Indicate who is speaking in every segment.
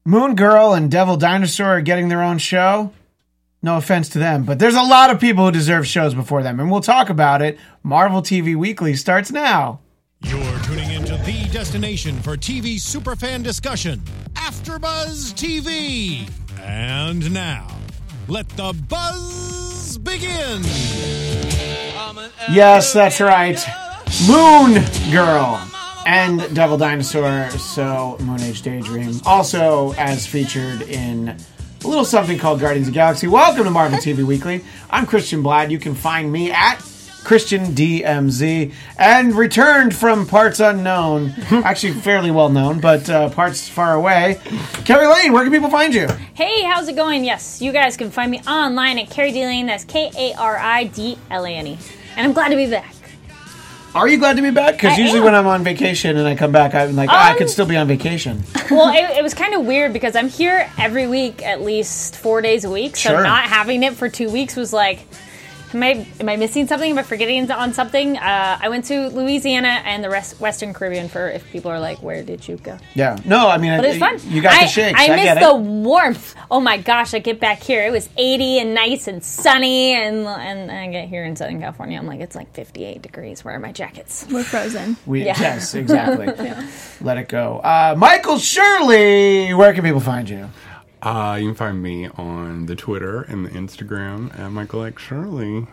Speaker 1: Moon Girl and Devil Dinosaur are getting their own show. No offense to them, but there's a lot of people who deserve shows before them, and we'll talk about it. Marvel TV Weekly starts now.
Speaker 2: You're tuning into the destination for TV superfan discussion, AfterBuzz TV. And now, let the buzz begin.
Speaker 1: Yes, that's right. Moon Girl and Devil Dinosaur, so Moon Age Daydream, also as featured in a little something called Guardians of the Galaxy. Welcome to Marvel TV Weekly. I'm Christian Blatt. You can find me at Christian DMZ, and returned from parts unknown, actually fairly well known, but parts far away. Carrie Lane, where can people find you?
Speaker 3: Hey, how's it going? Yes, you guys can find me online at Carrie D Lane. That's KARIDLANE. And I'm glad to be back.
Speaker 1: Are you glad to be back? Because usually when I'm on vacation and I come back, I'm like, I could still be on vacation.
Speaker 3: Well, it was kind of weird because I'm here every week, at least 4 days a week. So
Speaker 1: Sure.
Speaker 3: not having it for 2 weeks was like, am I missing something? Am I forgetting on something? I went to Louisiana and the Western Caribbean for if people are like, where did you go?
Speaker 1: Yeah. No, I mean,
Speaker 3: But it's fun.
Speaker 1: You got the shakes.
Speaker 3: I
Speaker 1: get
Speaker 3: miss
Speaker 1: it.
Speaker 3: the warmth. Oh my gosh, I get back here. It was 80 and nice and sunny, and I get here in Southern California. I'm like, it's like 58 degrees. Where are my jackets?
Speaker 4: We're frozen.
Speaker 1: Yes, exactly. Let it go. Michael Shirley, where can people find you?
Speaker 5: You can find me on the Twitter and the Instagram at Michael X Shirley.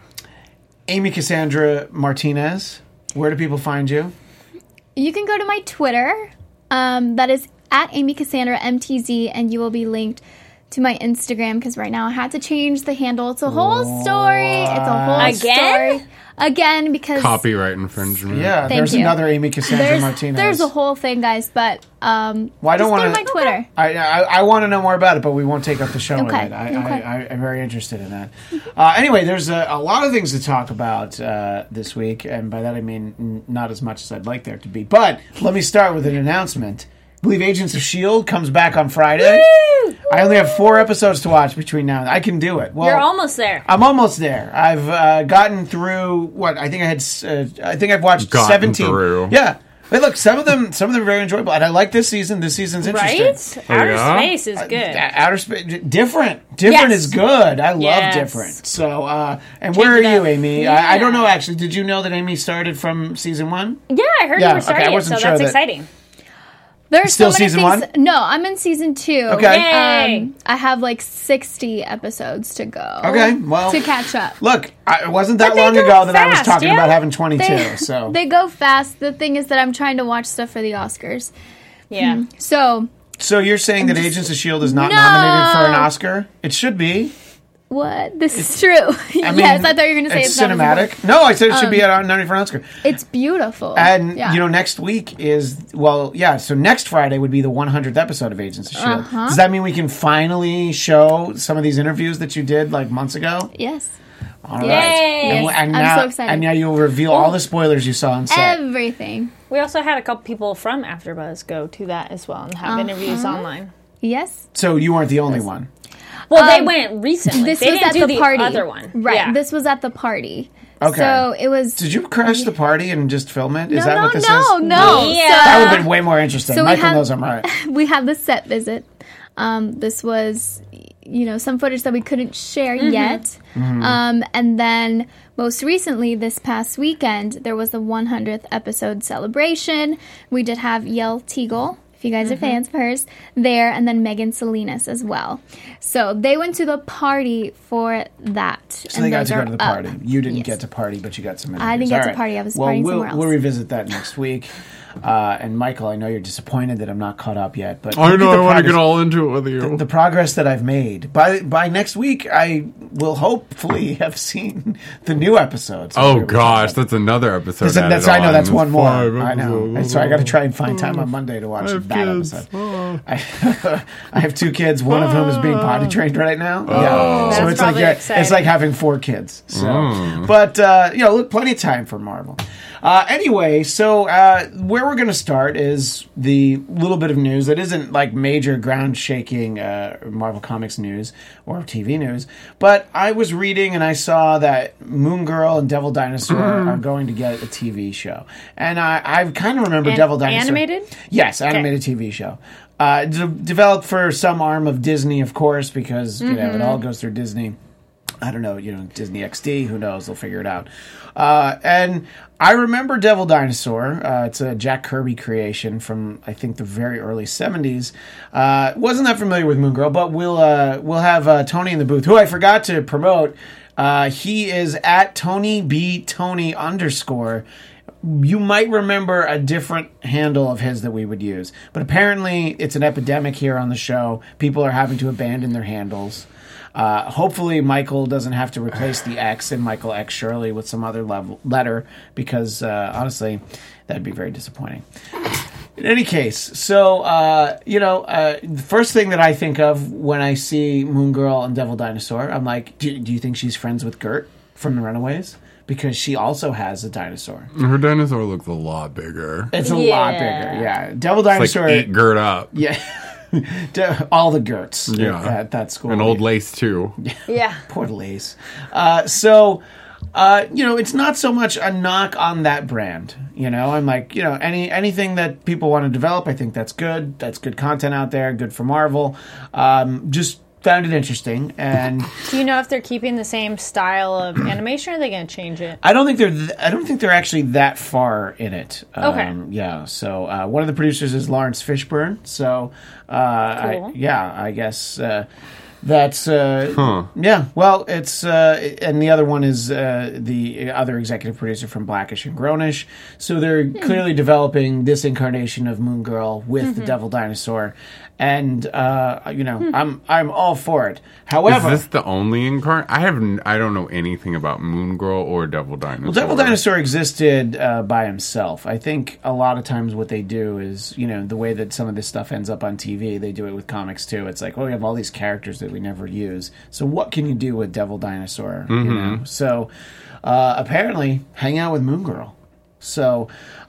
Speaker 1: Amy Cassandra Martinez, where do people find you?
Speaker 4: You can go to my Twitter. That is at Amy Cassandra MTZ, and you will be linked to my Instagram because right now I had to change the handle. It's a whole story. It's a whole story. Again, because
Speaker 5: Copyright infringement.
Speaker 1: Yeah,
Speaker 4: Thank
Speaker 1: there's
Speaker 4: you.
Speaker 1: another Amy Cassandra Martinez.
Speaker 4: there's a whole thing, guys, but
Speaker 1: Well, I don't
Speaker 4: just
Speaker 1: want
Speaker 4: go to my Twitter.
Speaker 1: I want to know more about it, but we won't take up the show with
Speaker 4: Okay.
Speaker 1: it. I'm very interested in that. Anyway, there's a lot of things to talk about this week, and by that I mean not as much as I'd like there to be. But let me start with an announcement. I believe Agents of S.H.I.E.L.D. comes back on Friday.
Speaker 3: Woo!
Speaker 1: I only have 4 episodes to watch between now and then. I can do it. Well,
Speaker 3: You're almost there.
Speaker 1: I'm almost there. I've gotten through what I think I had. I think I've watched 17.
Speaker 5: Through.
Speaker 1: Yeah. But look, some of them are very enjoyable, and I like this season. This season's interesting.
Speaker 3: Right? Outer
Speaker 5: yeah?
Speaker 3: space is good.
Speaker 1: Outer space, different
Speaker 3: Yes.
Speaker 1: is good. I love
Speaker 3: Yes.
Speaker 1: different. So, and where are
Speaker 3: it
Speaker 1: you,
Speaker 3: up.
Speaker 1: Amy?
Speaker 3: Yeah.
Speaker 1: I don't know actually. Did you know that Amy started from season 1?
Speaker 3: Yeah, I heard
Speaker 1: Yeah,
Speaker 3: you were
Speaker 1: okay, I
Speaker 3: starting it,
Speaker 1: wasn't
Speaker 3: so
Speaker 1: sure
Speaker 3: that's
Speaker 1: that-
Speaker 3: exciting.
Speaker 4: There's
Speaker 1: Still
Speaker 4: so many
Speaker 1: season
Speaker 4: things.
Speaker 1: 1?
Speaker 4: No, I'm in season 2.
Speaker 1: Okay.
Speaker 3: Yay!
Speaker 4: I have like 60 episodes to go.
Speaker 1: Okay, well,
Speaker 4: to catch up.
Speaker 1: Look, it wasn't that
Speaker 3: But they
Speaker 1: long
Speaker 3: go
Speaker 1: ago that I was
Speaker 3: fast,
Speaker 1: talking
Speaker 3: yeah?
Speaker 1: about having 22.
Speaker 4: They,
Speaker 1: So
Speaker 4: they go fast. The thing is that I'm trying to watch stuff for the Oscars.
Speaker 3: Yeah.
Speaker 4: So
Speaker 1: you're saying that Agents of S.H.I.E.L.D. is not
Speaker 4: No!
Speaker 1: nominated for an Oscar? It should be.
Speaker 4: what? This is true.
Speaker 1: I mean,
Speaker 4: yes, I thought you were going to say
Speaker 1: it's
Speaker 4: not visible.
Speaker 1: cinematic. No, I said it should be nominated for an Oscar.
Speaker 4: It's beautiful.
Speaker 1: And,
Speaker 4: Yeah.
Speaker 1: next week is, so next Friday would be the 100th episode of Agents of S.H.I.E.L.D.
Speaker 4: Uh-huh.
Speaker 1: Does that mean we can finally show some of these interviews that you did, like, months ago?
Speaker 4: Yes.
Speaker 1: All right.
Speaker 3: Yay!
Speaker 1: And
Speaker 4: I'm
Speaker 1: now,
Speaker 4: so excited.
Speaker 1: And now you'll reveal all the spoilers you saw on set.
Speaker 4: Everything.
Speaker 3: We also had a couple people from AfterBuzz go to that as well and have interviews online.
Speaker 4: Yes.
Speaker 1: So you weren't the only one.
Speaker 3: Well, they went recently.
Speaker 4: This
Speaker 3: they
Speaker 4: was
Speaker 3: didn't
Speaker 4: at
Speaker 3: do
Speaker 4: the
Speaker 3: the
Speaker 4: party.
Speaker 3: other one.
Speaker 4: Right.
Speaker 3: Yeah.
Speaker 4: This was at the party.
Speaker 1: Okay.
Speaker 4: So it was.
Speaker 1: Did you crash the party and just film it? Is
Speaker 4: no,
Speaker 1: that
Speaker 4: no,
Speaker 1: what this
Speaker 4: no,
Speaker 1: is?
Speaker 4: no.
Speaker 3: Yeah.
Speaker 1: That would have been way more interesting.
Speaker 4: So we
Speaker 1: Michael
Speaker 4: had-
Speaker 1: knows I'm right.
Speaker 4: We had the set visit. This was, some footage that we couldn't share yet. And then most recently, this past weekend, there was the 100th episode celebration. We did have Yael Teagle, if you guys are fans of hers, there, and then Megan Salinas as well. So they went to the party for that.
Speaker 1: So they got to go to the party. You didn't
Speaker 4: Yes.
Speaker 1: get to party, but you got some interviews.
Speaker 4: I didn't get
Speaker 1: All
Speaker 4: to
Speaker 1: right.
Speaker 4: party. I was
Speaker 1: well,
Speaker 4: partying
Speaker 1: we'll,
Speaker 4: somewhere else.
Speaker 1: We'll revisit that next week. And Michael, I know you're disappointed that I'm not caught up yet, but
Speaker 5: I
Speaker 1: look
Speaker 5: know,
Speaker 1: at the
Speaker 5: I want to
Speaker 1: progress-
Speaker 5: get all into it with you.
Speaker 1: the progress that I've made. By next week, I will hopefully have seen the new episodes.
Speaker 5: Oh gosh, that's another episode.
Speaker 1: That's
Speaker 5: added
Speaker 1: I know
Speaker 5: on.
Speaker 1: that's one more.
Speaker 5: 5
Speaker 1: I know.
Speaker 5: episodes.
Speaker 1: And so I got to try and find time on Monday to watch
Speaker 5: I have
Speaker 1: that
Speaker 5: kids.
Speaker 1: episode. I have 2 kids. One of whom is being potty trained right now. Yeah, so
Speaker 3: That's
Speaker 1: it's like
Speaker 3: probably exciting.
Speaker 1: it's like having 4 kids. So, but look, plenty of time for Marvel. Anyway, so where we're going to start is the little bit of news that isn't like major ground-shaking Marvel Comics news or TV news, but I was reading and I saw that Moon Girl and Devil Dinosaur are going to get a TV show. And I kind of remember Devil Dinosaur.
Speaker 3: Animated?
Speaker 1: Yes, animated TV show. Developed for some arm of Disney, of course, because you know it all goes through Disney. I don't know, Disney XD, who knows? They'll figure it out. And I remember Devil Dinosaur. It's a Jack Kirby creation from, I think, the very early 70s. Wasn't that familiar with Moon Girl, but we'll have Tony in the booth, who I forgot to promote. He is at Tony B. Tony _. You might remember a different handle of his that we would use. But apparently it's an epidemic here on the show. People are having to abandon their handles. Hopefully Michael doesn't have to replace the X in Michael X Shirley with some other letter, because honestly, that'd be very disappointing. In any case, so, the first thing that I think of when I see Moon Girl and Devil Dinosaur, I'm like, do you think she's friends with Gert from The Runaways? Because she also has a dinosaur.
Speaker 5: Her dinosaur looks a lot bigger.
Speaker 1: It's a lot bigger, yeah. Devil Dinosaur...
Speaker 5: It's like eat Gert up.
Speaker 1: Yeah. All the Gerts at that school.
Speaker 5: And old Lace, too.
Speaker 3: Yeah.
Speaker 1: Poor Lace. It's not so much a knock on that brand. I'm like, anything that people want to develop, I think that's good. That's good content out there, good for Marvel. Just found it interesting. And
Speaker 3: do you know if they're keeping the same style of animation, or are they going to change it?
Speaker 1: I don't think they're actually that far in it.
Speaker 3: Okay.
Speaker 1: Yeah. So one of the producers is Lawrence Fishburne. So
Speaker 3: Cool.
Speaker 1: I guess that's yeah. Well, it's and the other one is the other executive producer from Blackish and Grownish. So they're clearly developing this incarnation of Moon Girl with the Devil Dinosaur. And I'm all for it. However,
Speaker 5: is this the only incarnation? I don't know anything about Moon Girl or Devil Dinosaur.
Speaker 1: Well, Devil Dinosaur existed by himself. I think a lot of times what they do is, the way that some of this stuff ends up on TV, they do it with comics too. It's like, we have all these characters that we never use. So what can you do with Devil Dinosaur? So apparently, hang out with Moon Girl. So,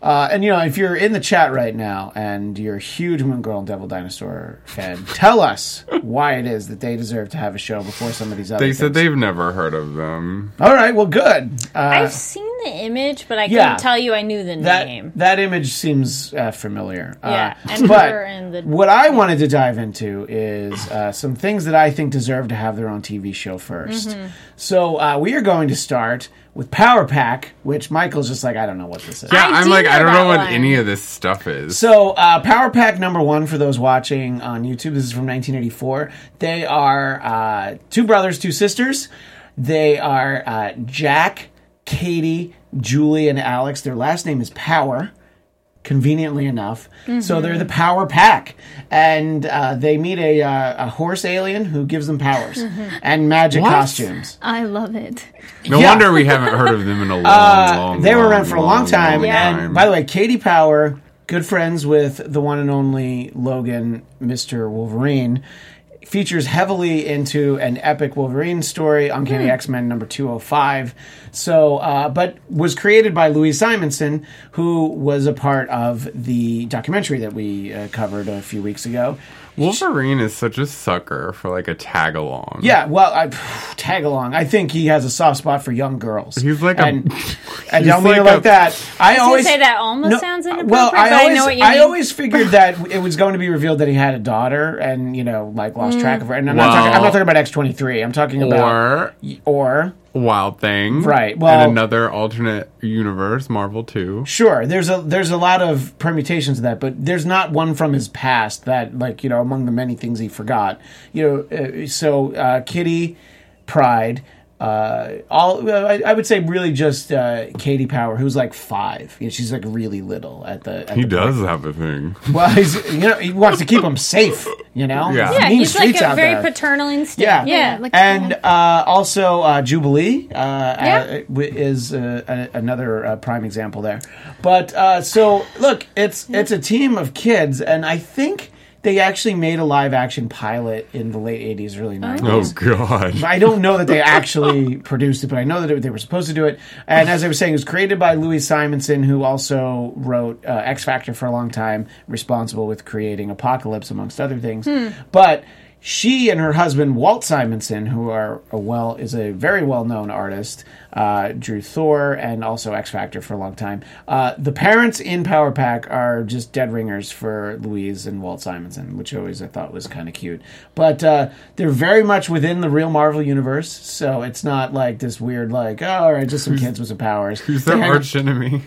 Speaker 1: if you're in the chat right now and you're a huge Moon Girl and Devil Dinosaur fan, tell us why it is that they deserve to have a show before some of these other
Speaker 5: They
Speaker 1: things.
Speaker 5: said they've never heard of them.
Speaker 1: All right, well, good.
Speaker 3: I've seen the image, but I couldn't tell you I knew the name.
Speaker 1: That image seems familiar.
Speaker 3: Yeah,
Speaker 1: but what I wanted to dive into is some things that I think deserve to have their own TV show first. So we are going to start with Power Pack, which Michael's just like, I don't know what this is.
Speaker 5: Yeah,
Speaker 3: I
Speaker 5: don't know what
Speaker 3: one.
Speaker 5: any of this stuff is.
Speaker 1: So, Power Pack #1 for those watching on YouTube. This is from 1984. They are two brothers, two sisters. They are Jack, Katie, Julie, and Alex. Their last name is Power, conveniently enough. So they're the Power Pack. And they meet a horse alien who gives them powers and magic costumes.
Speaker 4: I love it.
Speaker 5: No wonder we haven't heard of them in a long
Speaker 1: They were around for a long time.
Speaker 3: Yeah.
Speaker 1: And by the way, Katie Power, good friends with the one and only Logan, Mr. Wolverine, features heavily into an epic Wolverine story, Uncanny X-Men number 205. So, but was created by Louise Simonson, who was a part of the documentary that we covered a few weeks ago.
Speaker 5: Wolverine is such a sucker for like a tag along.
Speaker 1: Yeah, well, tag along. I think he has a soft spot for young girls.
Speaker 5: He's like
Speaker 1: I don't mean it like that. I always
Speaker 3: say that almost sounds inappropriate.
Speaker 1: Well,
Speaker 3: I know what you mean.
Speaker 1: I always figured that it was going to be revealed that he had a daughter, and lost track of her. And I'm not talking about X-23. I'm talking about or
Speaker 5: Wild Thing,
Speaker 1: right? Well,
Speaker 5: and another alternate universe, Marvel 2.
Speaker 1: Sure, there's a lot of permutations of that, but there's not one from his past that, among the many things he forgot. So Kitty, Pride, I would say really just Katie Power, who's like 5. She's like really little at the.
Speaker 5: He does have a thing.
Speaker 1: Well, he wants to keep them safe.
Speaker 5: Yeah.
Speaker 3: Yeah,
Speaker 1: mean
Speaker 3: he's like
Speaker 1: streets
Speaker 3: a
Speaker 1: out
Speaker 3: very
Speaker 1: there.
Speaker 3: paternal instinct.
Speaker 1: Yeah.
Speaker 4: like
Speaker 1: And also Jubilee is another prime example there. But so look, it's a team of kids, and I think they actually made a live action pilot in the late 80s, early 90s.
Speaker 5: Oh God!
Speaker 1: I don't know that they actually produced it, but I know that they were supposed to do it. And as I was saying, it was created by Louise Simonson, who also wrote X Factor for a long time, responsible with creating Apocalypse, amongst other things. But she and her husband Walt Simonson, who is a very well-known artist, drew Thor and also X Factor for a long time. The parents in Power Pack are just dead ringers for Louise and Walt Simonson, which I thought was kind of cute. But they're very much within the real Marvel universe, so it's not like this weird like, oh, all right, just some kids with some powers.
Speaker 5: Who's their arch enemy?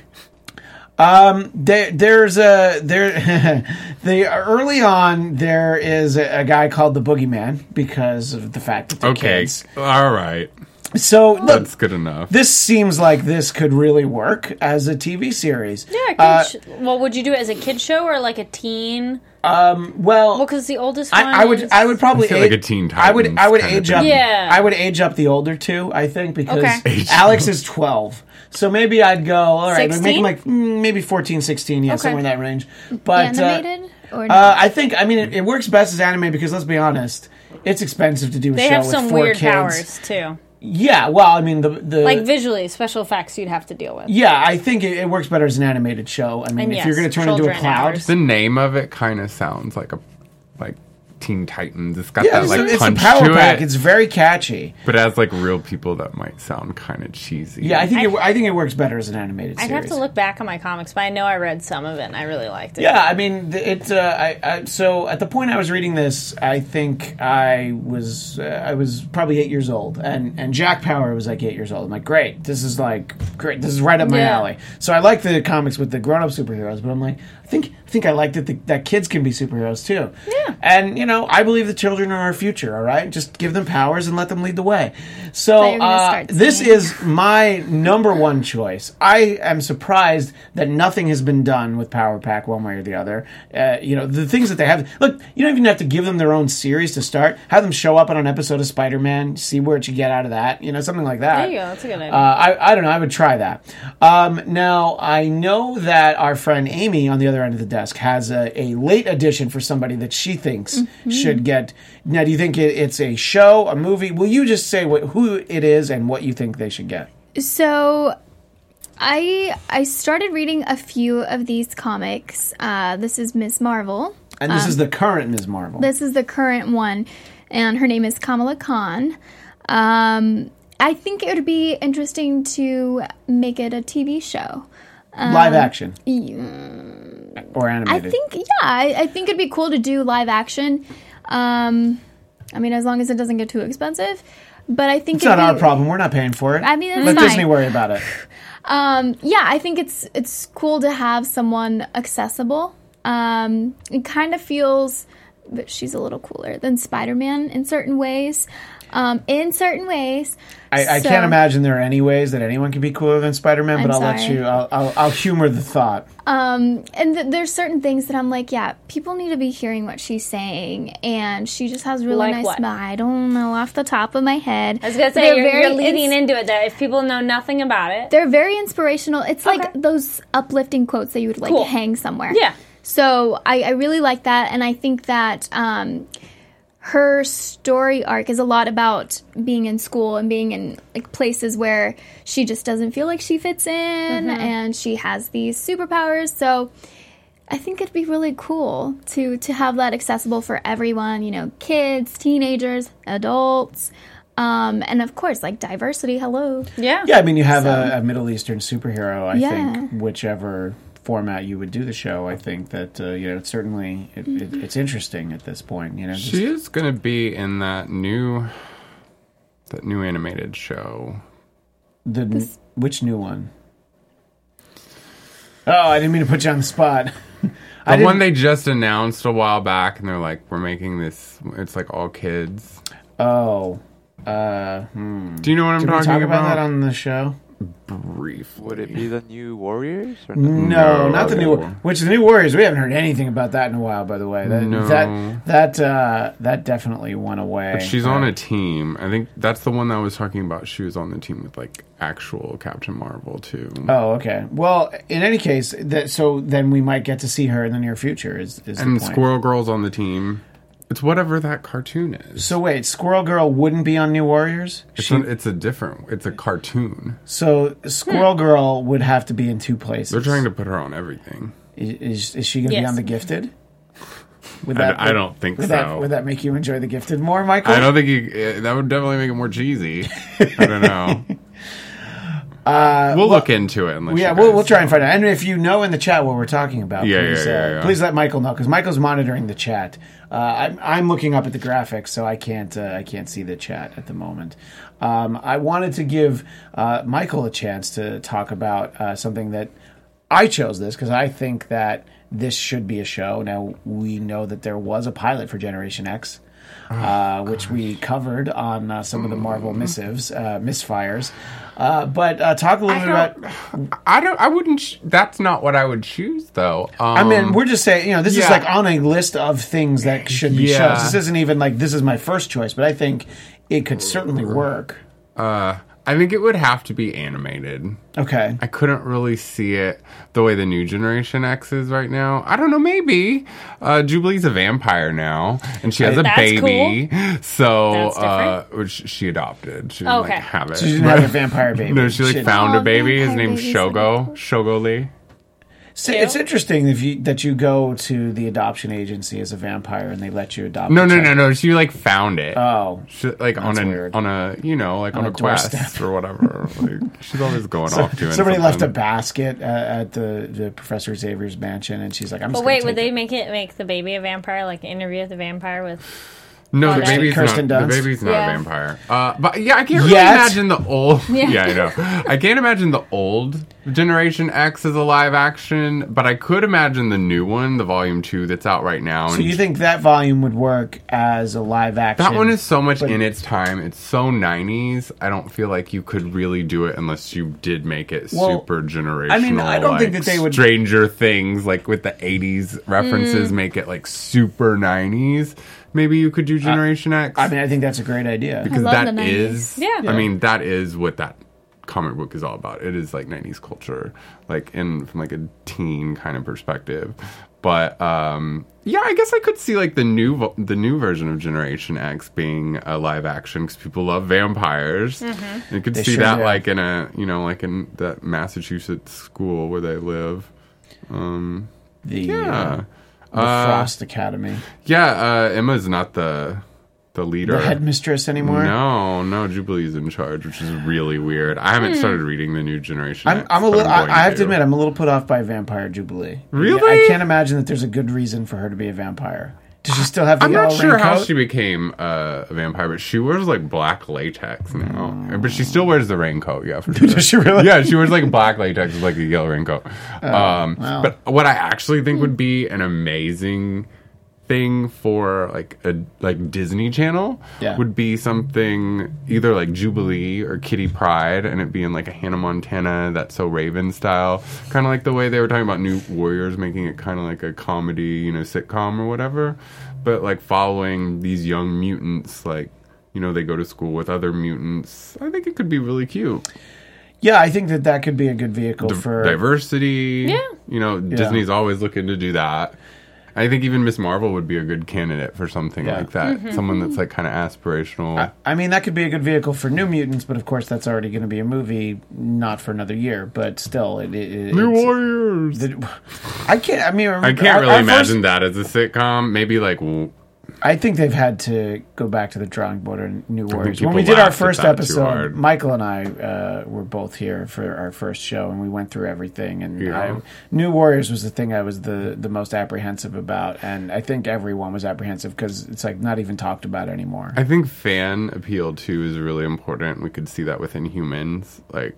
Speaker 1: Early on there is a guy called the Boogeyman because of the fact that they're kids.
Speaker 5: All right.
Speaker 1: So look,
Speaker 5: that's good enough.
Speaker 1: This seems like this could really work as a TV series.
Speaker 3: Yeah. Well, would you do it as a kid show or like a teen?
Speaker 1: Well,
Speaker 3: because the oldest one
Speaker 1: I would probably
Speaker 5: like a Teen Titans.
Speaker 1: I would age up.
Speaker 3: Yeah.
Speaker 1: I would age up the older two. I think because
Speaker 3: Okay.
Speaker 1: Alex is 12. So maybe I'd go, all right, we'd make him
Speaker 3: 16?
Speaker 1: like maybe 14, 16, yeah,
Speaker 3: Okay.
Speaker 1: somewhere in that range. But
Speaker 4: Animated or not?
Speaker 1: I think, it works best as animated because, let's be honest, it's expensive to do a
Speaker 3: They
Speaker 1: show
Speaker 3: have
Speaker 1: with
Speaker 3: some
Speaker 1: 4
Speaker 3: weird
Speaker 1: kids.
Speaker 3: powers too.
Speaker 1: Yeah, well, the
Speaker 3: Like visually, special effects you'd have to deal with.
Speaker 1: yeah, I think it works better as an animated show.
Speaker 3: And
Speaker 1: if
Speaker 3: yes,
Speaker 1: you're going to turn into a
Speaker 3: children
Speaker 1: cloud,
Speaker 3: hours.
Speaker 5: The name of it kind of sounds like Teen Titans. It's got
Speaker 1: yeah,
Speaker 5: that like
Speaker 1: it's a
Speaker 5: punch
Speaker 1: Power
Speaker 5: to
Speaker 1: Pack.
Speaker 5: it.
Speaker 1: It's very catchy.
Speaker 5: But as like real people, that might sound kind of cheesy.
Speaker 1: Yeah, I think it works better as an animated
Speaker 3: I'd
Speaker 1: series.
Speaker 3: have to look back on my comics, but I know I read some of it and I really liked it.
Speaker 1: Yeah, it's so at the point I was reading this, I think I was probably 8 years old, and Jack Power was like 8 years old. I'm like, great, this is right up my
Speaker 3: Yeah.
Speaker 1: alley. So I like the comics with the grown up superheroes, but I'm like, I think I like that kids can be superheroes too.
Speaker 3: Yeah.
Speaker 1: And I believe the children are our future. All right, just give them powers and let them lead the way. So
Speaker 4: Thought you were gonna start
Speaker 1: this
Speaker 4: singing.
Speaker 1: is my number one choice. I am surprised that nothing has been done with Power Pack one way or the other. The things that they have. Look, you don't even have to give them their own series to start. Have them show up on an episode of Spider-Man. See what you get out of that. Something like that.
Speaker 3: There you go. That's a good idea.
Speaker 1: I don't know. I would try that. Now, I know that our friend Amy on the other end of the desk has a late edition for somebody that she thinks should get. Now, do you think it's a show, a movie? Will you just say who it is and what you think they should get?
Speaker 4: So I started reading a few of these comics. This is Ms. Marvel.
Speaker 1: And this is the current Ms. Marvel.
Speaker 4: This is the current one, and her name is Kamala Khan. I think it would be interesting to make it a TV show.
Speaker 1: Live action. Or animated.
Speaker 4: I think it'd be cool to do live action. As long as it doesn't get too expensive. But I think
Speaker 1: it's not our problem. We're not paying for it.
Speaker 4: I mean, that's
Speaker 1: let
Speaker 4: fine.
Speaker 1: Disney worry about it.
Speaker 4: I think it's cool to have someone accessible. It kind of feels, but she's a little cooler than Spider-Man in certain ways. I
Speaker 1: can't imagine there are any ways that anyone can be cooler than Spider-Man, but I'll humor the thought.
Speaker 4: There's certain things that I'm like, yeah, people need to be hearing what she's saying, and she just has really
Speaker 3: Like
Speaker 4: nice
Speaker 3: what?
Speaker 4: smile. I don't know off the top of my head.
Speaker 3: I was going to say, you're leading into it, that if people know nothing about it.
Speaker 4: They're very inspirational. It's like those uplifting quotes that you would
Speaker 3: Cool.
Speaker 4: hang somewhere.
Speaker 3: Yeah.
Speaker 4: So I really like that, and I think that her story arc is a lot about being in school and being in places where she just doesn't feel like she fits in, and she has these superpowers. So I think it'd be really cool to have that accessible for everyone. Kids, teenagers, adults, and of course diversity. Hello.
Speaker 3: Yeah.
Speaker 1: Yeah, you have a Middle Eastern superhero. I
Speaker 4: Yeah.
Speaker 1: think whichever format you would do the show, I think that it's certainly it's interesting at this point.
Speaker 5: She is going to be in that new animated show.
Speaker 1: Which new one? Oh, I didn't mean to put you on the spot.
Speaker 5: The one they just announced a while back, and they're like, we're making this. It's like all kids.
Speaker 1: Oh,
Speaker 5: Do you know what I'm
Speaker 1: did we
Speaker 5: talking
Speaker 1: talk
Speaker 5: about?
Speaker 1: about that on the show?
Speaker 5: Briefly.
Speaker 6: Would it be the New Warriors? Or
Speaker 1: No, not the new.
Speaker 5: No.
Speaker 1: Which the New Warriors? We haven't heard anything about that in a while. By the way,
Speaker 5: No.
Speaker 1: that definitely went away.
Speaker 5: But she's on a team. I think that's the one that I was talking about. She was on the team with actual Captain Marvel too.
Speaker 1: Oh, okay. Well, in any case, then we might get to see her in the near future. Is the
Speaker 5: And
Speaker 1: point.
Speaker 5: Squirrel Girl's on the team. It's whatever that cartoon is.
Speaker 1: So wait, Squirrel Girl wouldn't be on New Warriors?
Speaker 5: It's a cartoon.
Speaker 1: So Squirrel Girl would have to be in two places.
Speaker 5: They're trying to put her on everything.
Speaker 1: Is she going to be
Speaker 3: Yes.
Speaker 1: on The Gifted?
Speaker 5: I don't think so.
Speaker 1: Would that make you enjoy The Gifted more, Michael?
Speaker 5: I don't think that would definitely make it more cheesy. I don't know. We'll look into it.
Speaker 1: We'll try and find out. And if you know in the chat what we're talking about, please let Michael know, because Michael's monitoring the chat. I'm looking up at the graphics, so I can't see the chat at the moment. I wanted to give Michael a chance to talk about something that I chose this because I think that this should be a show. Now, we know that there was a pilot for Generation X, which we covered on some of the Marvel misfires. But talk a little bit about.
Speaker 5: I wouldn't. That's not what I would choose, though.
Speaker 1: I mean, we're just saying, this is like on a list of things that should be shows. This isn't even like this is my first choice, but I think it could certainly work.
Speaker 5: I think it would have to be animated.
Speaker 1: Okay.
Speaker 5: I couldn't really see it the way the new Generation X is right now. I don't know, maybe. Jubilee's a vampire now, and she has a baby.
Speaker 3: Cool.
Speaker 5: So, which she adopted. She didn't have it.
Speaker 1: She didn't have a vampire baby.
Speaker 5: No, she found a baby. His name's Shogo Lee.
Speaker 1: So it's interesting that you go to the adoption agency as a vampire and they let you adopt.
Speaker 5: No. She found it.
Speaker 1: Oh,
Speaker 5: she, on a quest or whatever. She's always going off doing.
Speaker 1: Somebody
Speaker 5: something.
Speaker 1: left a basket at the Professor Xavier's mansion, and she's like, "I'm." But
Speaker 3: wait, would they make the baby a vampire? Like Interview with the Vampire with?
Speaker 5: No, the baby's
Speaker 1: Kirsten
Speaker 5: not.
Speaker 1: Dunst.
Speaker 5: The baby's not a vampire. But I can't really imagine the old. Yeah, I know. I can't imagine the old Generation X as a live action, but I could imagine the new one, the Volume 2 that's out right now.
Speaker 1: So you think that volume would work as a live action?
Speaker 5: That one is so much in its time. It's so 90s. I don't feel like you could really do it unless you did make it super generational.
Speaker 1: I mean, I don't think that they would.
Speaker 5: Stranger Things, with the 80s references, make it super 90s. Maybe you could do Generation X.
Speaker 1: I mean, I think that's a great idea.
Speaker 5: Because that is...
Speaker 3: Yeah.
Speaker 5: I mean, that is what that comic book is all about. It is 90s culture, from a teen kind of perspective. But, I guess I could see, the new version of Generation X being a live action because people love vampires. Mm-hmm. You could see that, in a, in that Massachusetts school where they live.
Speaker 1: The Frost Academy.
Speaker 5: Yeah, Emma's not the leader.
Speaker 1: The headmistress anymore?
Speaker 5: No, Jubilee's in charge, which is really weird. I haven't started reading the new Generation X.
Speaker 1: I have to admit, I'm a little put off by Vampire Jubilee.
Speaker 5: Really?
Speaker 1: I can't imagine that there's a good reason for her to be a vampire. Does she still have the yellow raincoat? I'm not sure how
Speaker 5: she became a vampire, but she wears black latex now. But she still wears the raincoat, for sure.
Speaker 1: Does she really?
Speaker 5: Yeah, she wears black latex with a yellow raincoat. Wow. But what I actually think would be an amazing thing for a Disney Channel would be something either Jubilee or Kitty Pryde, and it being a Hannah Montana, That's So Raven style, kind of the way they were talking about New Warriors, making it kind of like a comedy, sitcom or whatever, but following these young mutants, they go to school with other mutants. I think it could be really cute.
Speaker 1: Yeah, I think that could be a good vehicle for
Speaker 5: diversity. Yeah, Disney's always looking to do that. I think even Miss Marvel would be a good candidate for something like that. Mm-hmm. Someone that's kind of aspirational.
Speaker 1: I mean, that could be a good vehicle for New Mutants, but of course that's already going to be a movie, not for another year. But still,
Speaker 5: New Warriors.
Speaker 1: I can't. I mean,
Speaker 5: I can't really imagine that as a sitcom. Maybe
Speaker 1: I think they've had to go back to the drawing board on New Warriors. When we did our first episode, Michael and I were both here for our first show, and we went through everything. And New Warriors was the thing I was the most apprehensive about, and I think everyone was apprehensive because it's not even talked about anymore.
Speaker 5: I think fan appeal too is really important. We could see that with Inhumans,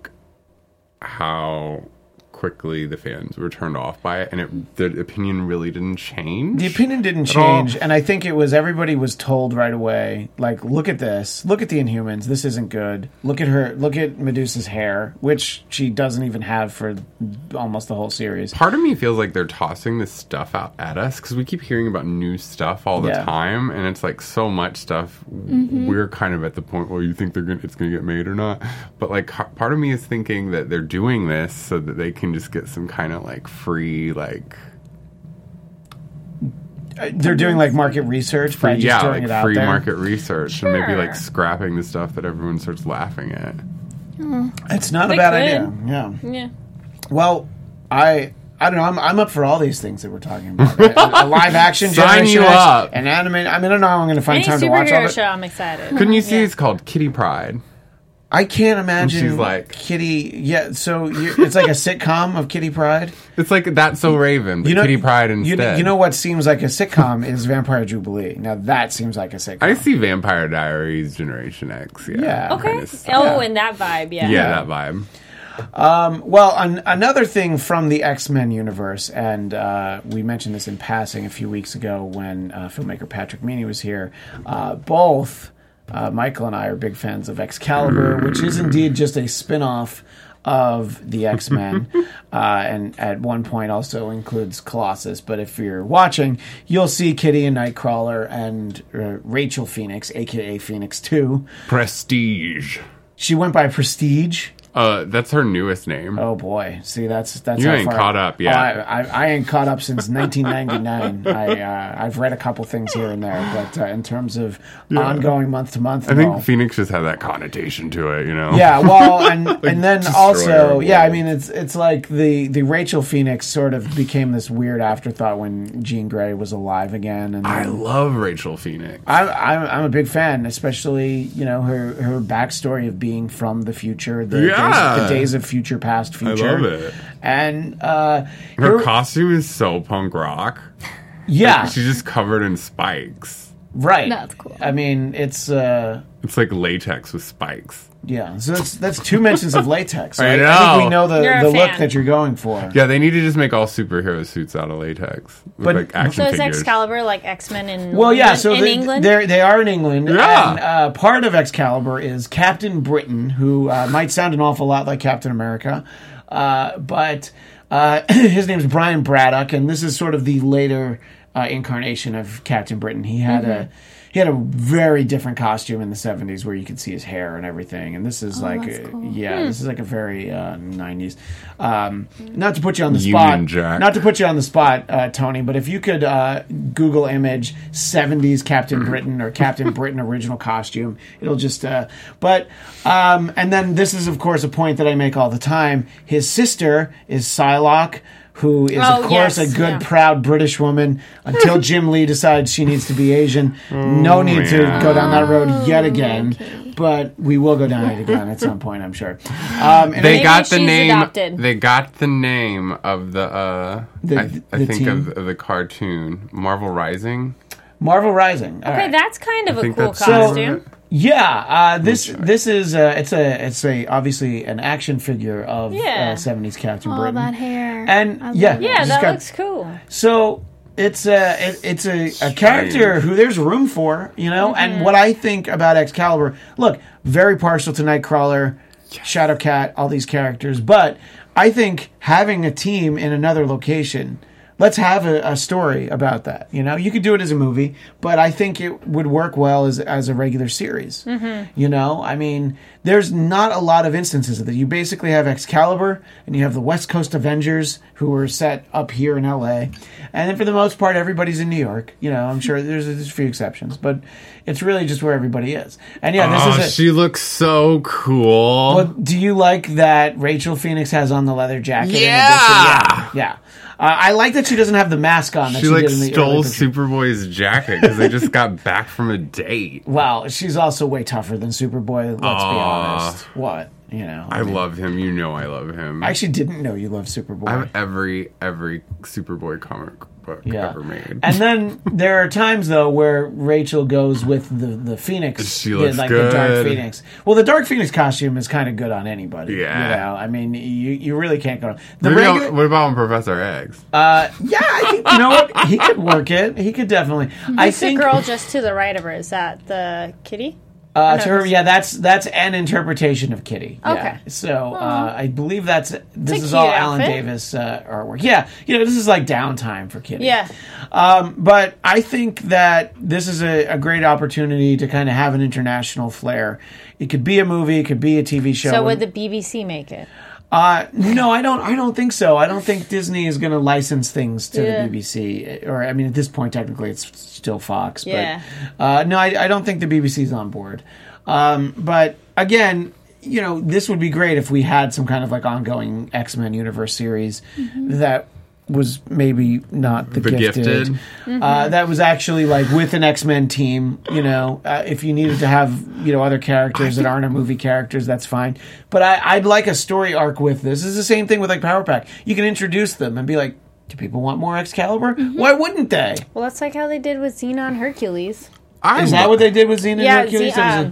Speaker 5: how quickly the fans were turned off by it, and the opinion really didn't change.
Speaker 1: The opinion didn't change, and I think it was everybody was told right away, look at this, look at the Inhumans, this isn't good. Look at her, look at Medusa's hair, which she doesn't even have for almost the whole series.
Speaker 5: Part of me feels like they're tossing this stuff out at us because we keep hearing about new stuff all the time, and it's so much stuff. Mm-hmm. We're kind of at the point where you think it's going to get made or not, but part of me is thinking that they're doing this so that they can just get some kind of free
Speaker 1: they're doing market research by just throwing it out
Speaker 5: free
Speaker 1: there.
Speaker 5: Market research and maybe scrapping the stuff that everyone starts laughing at.
Speaker 1: It's not a bad idea. Yeah. Well, I I don't know. I'm up for all these things that we're talking about. A live action
Speaker 5: Sign
Speaker 1: Generation
Speaker 5: you
Speaker 1: X,
Speaker 5: up.
Speaker 1: an anime. I mean, I don't know how I'm going to find
Speaker 3: Any
Speaker 1: time to watch all
Speaker 3: superhero
Speaker 1: of it.
Speaker 3: show, I'm excited.
Speaker 5: Couldn't you see it's called Kitty Pride?
Speaker 1: I can't imagine.
Speaker 5: she's like-
Speaker 1: Kitty. Yeah, so it's like a sitcom of Kitty Pride.
Speaker 5: It's like That's So Raven, but Kitty Pride instead.
Speaker 1: You know what seems like a sitcom is Vampire Jubilee. Now that seems like a sitcom.
Speaker 5: I see Vampire Diaries Generation X. Yeah.
Speaker 3: Okay.
Speaker 5: Kinda stuff.
Speaker 3: Oh, and that vibe, yeah.
Speaker 5: Yeah, that vibe.
Speaker 1: Well, another thing from the X-Men universe, and we mentioned this in passing a few weeks ago when filmmaker Patrick Meany was here. Both Michael and I are big fans of Excalibur, which is indeed just a spin-off of the X-Men, and at one point also includes Colossus. But if you're watching, you'll see Kitty and Nightcrawler and Rachel Phoenix, a.k.a. Phoenix 2.
Speaker 5: Prestige.
Speaker 1: She went by Prestige.
Speaker 5: That's her newest name.
Speaker 1: Oh boy! See, that's
Speaker 5: You
Speaker 1: how
Speaker 5: ain't
Speaker 1: far
Speaker 5: caught up yet.
Speaker 1: Oh, I ain't caught up since 1999. I've read a couple things here and there, but in terms of ongoing month to month,
Speaker 5: I think Phoenix just had that connotation to it, you know?
Speaker 1: Yeah, well, and then
Speaker 5: destroy
Speaker 1: also,
Speaker 5: our
Speaker 1: yeah, I
Speaker 5: world.
Speaker 1: mean, it's like the Rachel Phoenix sort of became this weird afterthought when Jean Grey was alive again, and
Speaker 5: I
Speaker 1: then,
Speaker 5: love Rachel Phoenix.
Speaker 1: I'm a big fan, especially her backstory of being from the future, the days of future past future.
Speaker 5: I love it.
Speaker 1: And
Speaker 5: Her costume is so punk rock.
Speaker 1: yeah,
Speaker 5: She's just covered in spikes.
Speaker 1: right.
Speaker 4: That's cool.
Speaker 1: I mean, it's
Speaker 5: It's like latex with spikes.
Speaker 1: yeah. So that's two mentions of latex.
Speaker 5: I
Speaker 1: Right?
Speaker 5: know.
Speaker 1: I think we know
Speaker 3: You're a
Speaker 1: the look
Speaker 3: fan.
Speaker 1: that you're going for.
Speaker 5: Yeah, they need to just make all superhero suits out of latex. With
Speaker 1: But-
Speaker 5: like action
Speaker 3: So is
Speaker 5: figures.
Speaker 3: Excalibur like X-Men in
Speaker 1: Well, yeah. So
Speaker 3: in England?
Speaker 1: they are in England.
Speaker 5: Yeah.
Speaker 1: And part of Excalibur is Captain Britain, who might sound an awful lot like Captain America, but his name's Brian Braddock, and this is sort of the later incarnation of Captain Britain. He had a very different costume in the 70s where you could see his hair and everything, and this is
Speaker 4: that's cool.
Speaker 1: this is like a very 90s. Not to put you on the
Speaker 5: Union
Speaker 1: spot,
Speaker 5: Jack.
Speaker 1: not to put you on the spot, Tony, but if you could Google image 70s Captain Britain or Captain Britain original costume, it'll just. And then this is of course a point that I make all the time. His sister is Psylocke, who is,
Speaker 3: Oh,
Speaker 1: of course,
Speaker 3: yes,
Speaker 1: a good,
Speaker 3: yeah.
Speaker 1: proud British woman until Jim Lee decides she needs to be Asian. No need to go down that road yet again,
Speaker 4: okay.
Speaker 1: but we will go down it again at some point, I'm sure. And
Speaker 5: They
Speaker 3: Maybe
Speaker 5: got the
Speaker 3: she's
Speaker 5: name.
Speaker 3: adopted.
Speaker 5: They got the name of the.
Speaker 1: The
Speaker 5: I think
Speaker 1: team?
Speaker 5: of the cartoon Marvel Rising.
Speaker 1: Marvel Rising. All
Speaker 3: Okay,
Speaker 1: right.
Speaker 3: that's kind of a
Speaker 5: think
Speaker 3: cool
Speaker 5: that's-
Speaker 3: costume.
Speaker 1: Yeah, this is it's a obviously an action figure of
Speaker 3: Yeah.
Speaker 1: 70s Captain
Speaker 4: All
Speaker 1: Britain.
Speaker 4: that hair.
Speaker 1: And
Speaker 4: I love
Speaker 1: yeah,
Speaker 4: it.
Speaker 3: Yeah,
Speaker 1: she's
Speaker 3: that
Speaker 1: got-
Speaker 3: looks cool.
Speaker 1: So it's a character who there's room for, you know. And what I think about Excalibur, look, very partial to Nightcrawler, Shadowcat, all these characters, but I think having a team in another location. Let's have a story about that. You know, you could do it as a movie, but I think it would work well as a regular series. You know, I mean, there's not a lot of instances of that. You basically have Excalibur, and you have the West Coast Avengers, who are set up here in L.A., and then for the most part, everybody's in New York. You know, I'm sure there's a few exceptions, but it's really just where everybody is. And yeah, this is it.
Speaker 5: She looks so cool.
Speaker 1: Well, do you like that Rachel Phoenix has on the leather jacket? in
Speaker 5: Yeah!
Speaker 1: addition? Yeah. I like that she doesn't have the mask on. That
Speaker 5: She
Speaker 1: she
Speaker 5: like
Speaker 1: did in the
Speaker 5: stole
Speaker 1: early picture.
Speaker 5: Superboy's jacket because they just got back from a date.
Speaker 1: Well, she's also way tougher than Superboy. Let's be honest. What you know?
Speaker 5: I love him. You know I love him.
Speaker 1: I actually didn't know you love Superboy.
Speaker 5: I have every Superboy comic book ever made.
Speaker 1: And then there are times though where Rachel goes with the Phoenix.
Speaker 5: She looks
Speaker 1: the
Speaker 5: good.
Speaker 1: Dark Phoenix. Well, the Dark Phoenix costume is kind of good on anybody.
Speaker 5: Yeah.
Speaker 1: You know, I mean, you really can't go.
Speaker 5: What about on Professor X?
Speaker 1: Yeah, I think you know what he could work it. He could definitely. I
Speaker 3: Who's the
Speaker 1: think
Speaker 3: girl just to the right of her? Is that the kitty?
Speaker 1: to her, yeah, that's an interpretation of Kitty. Yeah.
Speaker 3: Okay.
Speaker 1: So I believe this
Speaker 3: a
Speaker 1: is all
Speaker 3: cute
Speaker 1: Alan
Speaker 3: outfit.
Speaker 1: Davis artwork. Yeah, you know, this is like downtime for Kitty.
Speaker 3: Yeah.
Speaker 1: But I think that this is a great opportunity to kind of have an international flair. It could be a movie, it could be a TV show.
Speaker 3: So would the BBC make it?
Speaker 1: No, I don't think so. I don't think Disney is going to license things to
Speaker 3: Yeah.
Speaker 1: the BBC. Or I mean, at this point, technically, it's still Fox.
Speaker 3: Yeah.
Speaker 1: But no, I don't think the BBC's on board. But again, you know, this would be great if we had some kind of like ongoing X-Men universe series that was maybe not the gifted.
Speaker 3: Mm-hmm.
Speaker 1: That was actually like with an X-Men team, if you needed to have, other characters that aren't movie characters, that's fine. But I'd like a story arc with this. It's the same thing with like Power Pack. You can introduce them and be like, do people want more Excalibur?
Speaker 3: Mm-hmm.
Speaker 1: Why wouldn't they?
Speaker 3: Well, that's like how they did with Xenon Hercules.
Speaker 1: Is that what they did with Xenon Hercules?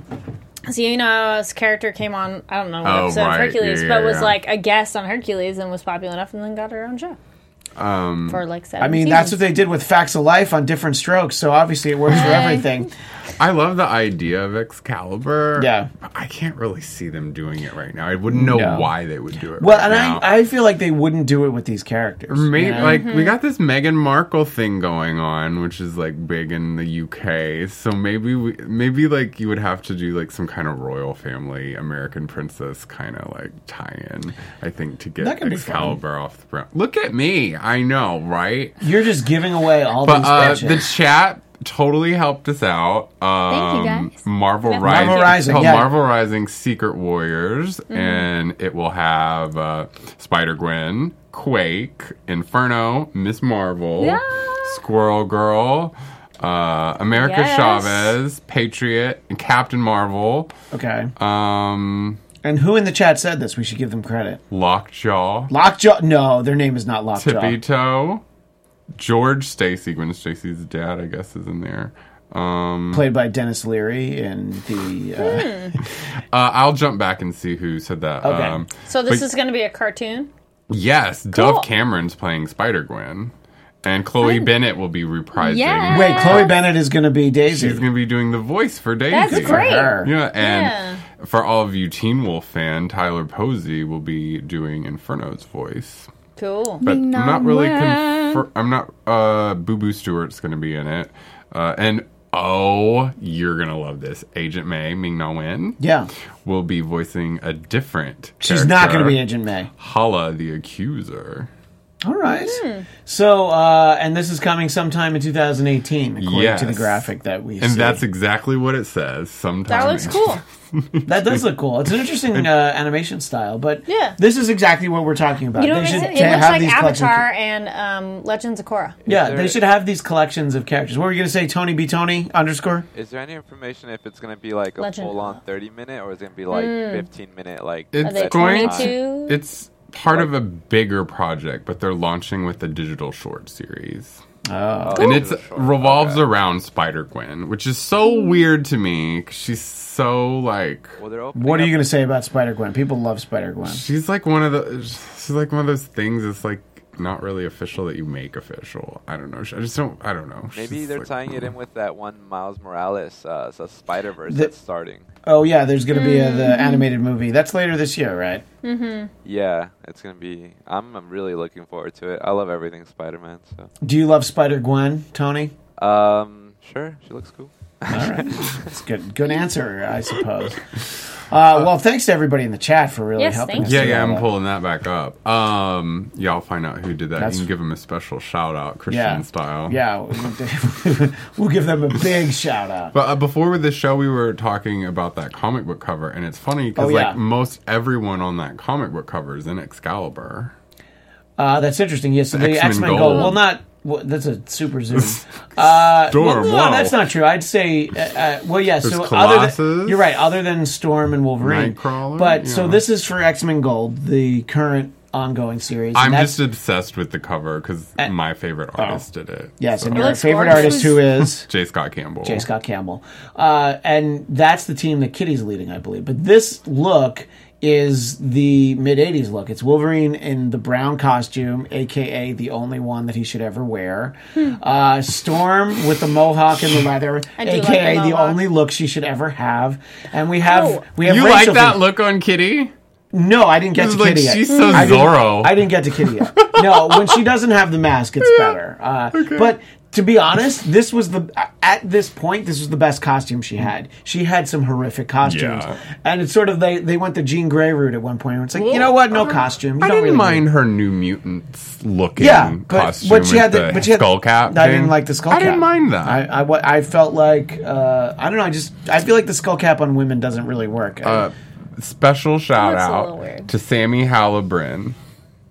Speaker 3: Xena's character came on, I don't know what episode of Hercules, but was like a guest on Hercules and was popular enough and then got her own show. For like 7 seasons.
Speaker 1: That's what they did with Facts of Life on Different Strokes, so obviously it works for everything.
Speaker 5: I love the idea of Excalibur.
Speaker 1: Yeah.
Speaker 5: I can't really see them doing it right now. I wouldn't know why they would do it
Speaker 1: now. I feel like they wouldn't do it with these characters.
Speaker 5: Maybe, we got this Meghan Markle thing going on, which is like big in the UK. So maybe you would have to do like some kind of royal family, American princess kind of like tie-in, I think, to get Excalibur off the ground. Look at me. I know, right?
Speaker 1: You're just giving away all these bitches.
Speaker 5: The chat totally helped us out.
Speaker 4: Thank you, guys.
Speaker 5: Marvel Rising.
Speaker 1: Marvel Rising,
Speaker 5: it's called Marvel Rising Secret Warriors, and it will have Spider-Gwen, Quake, Inferno, Miss Marvel, Squirrel Girl, America Chavez, Patriot, and Captain Marvel.
Speaker 1: Okay. And who in the chat said this? We should give them credit.
Speaker 5: Lockjaw.
Speaker 1: Lockjaw? No, their name is not Lockjaw.
Speaker 5: Tippy-Toe. George Stacy, Gwen Stacy's dad, I guess, is in there.
Speaker 1: Played by Dennis Leary in the...
Speaker 5: I'll jump back and see who said that.
Speaker 1: Okay.
Speaker 3: So this is going to be a cartoon?
Speaker 5: Yes. Cool. Dove Cameron's playing Spider-Gwen. And Chloe Bennett will be reprising.
Speaker 4: Yes.
Speaker 1: Wait, Chloe Bennett is going to be Daisy.
Speaker 5: She's going to be doing the voice for Daisy.
Speaker 3: That's great.
Speaker 1: For
Speaker 5: and for all of you Teen Wolf fan, Tyler Posey will be doing Inferno's voice.
Speaker 3: Cool.
Speaker 5: But I'm not really Boo Boo Stewart's going to be in it. And you're going to love this. Agent May, Ming-Na Wen, will be voicing a different character.
Speaker 1: She's not going to be Agent May.
Speaker 5: Hala the Accuser.
Speaker 1: All right. So, and this is coming sometime in 2018, according to the graphic that we see.
Speaker 5: And that's exactly what it says. Sometime.
Speaker 3: That looks cool.
Speaker 1: That does look cool. It's an interesting animation style, but this is exactly what we're talking about.
Speaker 3: You know, it looks like Avatar and Legends of Korra.
Speaker 1: They should have these collections of characters. What were you going to say, Tony B. Tony _?
Speaker 6: Is there any information if it's going to be like a full-on 30-minute or is it going to be like 15-minute? Like
Speaker 5: it's going to. It's part of a bigger project, but they're launching with a digital short series.
Speaker 1: Oh,
Speaker 5: and it revolves around Spider-Gwen, which is so weird to me because she's so like.
Speaker 1: What are you going to say about Spider-Gwen? People love Spider-Gwen.
Speaker 5: She's like one of those things that's like not really official that you make official. I don't know. I don't know.
Speaker 6: Maybe they're tying it in with that one Miles Morales, Spider-Verse that's starting.
Speaker 1: Oh yeah, there's going to be the animated movie. That's later this year, right?
Speaker 3: Mm-hmm.
Speaker 6: Yeah, it's going to be. I'm really looking forward to it. I love everything Spider-Man. So.
Speaker 1: Do you love Spider-Gwen, Tony?
Speaker 6: Sure. She looks cool.
Speaker 1: All right, that's good. Good answer, I suppose. Well, thanks to everybody in the chat for really helping us.
Speaker 5: Yeah, I'm pulling that back up. I'll find out who did that. You can give them a special shout out, Christian style.
Speaker 1: Yeah, we'll give them a big shout out.
Speaker 5: But before the show, we were talking about that comic book cover, and it's funny because most everyone on that comic book cover is in Excalibur.
Speaker 1: That's interesting. Yes, so the X-Men Gold. Well, not. Well, that's a super zoom.
Speaker 5: Storm.
Speaker 1: No, that's not true. I'd say.
Speaker 5: There's
Speaker 1: so
Speaker 5: Colossus.
Speaker 1: you're right. Other than Storm and Wolverine,
Speaker 5: Nightcrawler.
Speaker 1: But so this is for X-Men Gold, the current ongoing series.
Speaker 5: I'm just obsessed with the cover because my favorite artist did it.
Speaker 1: Yes, and your favorite artist who is
Speaker 5: J. Scott Campbell.
Speaker 1: J. Scott Campbell, and that's the team that Kitty's leading, I believe. But this look is the mid-'80s look. It's Wolverine in the brown costume, a.k.a. the only one that he should ever wear. Storm with the mohawk and the leather, a.k.a. the only look she should ever have. And we have
Speaker 5: You
Speaker 1: Rachel
Speaker 5: like that look on Kitty?
Speaker 1: No, I didn't get to Kitty yet.
Speaker 5: She's so Zorro.
Speaker 1: I didn't get to Kitty yet. No, when she doesn't have the mask, it's better. But to be honest, at this point, this was the best costume she had. She had some horrific costumes.
Speaker 5: Yeah.
Speaker 1: And it's sort of, they went the Jean Grey route at one point. Where it's like, you know what? No costume.
Speaker 5: I didn't mind her New Mutants looking costume
Speaker 1: but she had the
Speaker 5: skull cap.
Speaker 1: I didn't like the skull cap.
Speaker 5: I didn't mind that.
Speaker 1: I felt like, I don't know, I feel like the skull cap on women doesn't really work.
Speaker 5: Special shout out to Sammy Halibrin.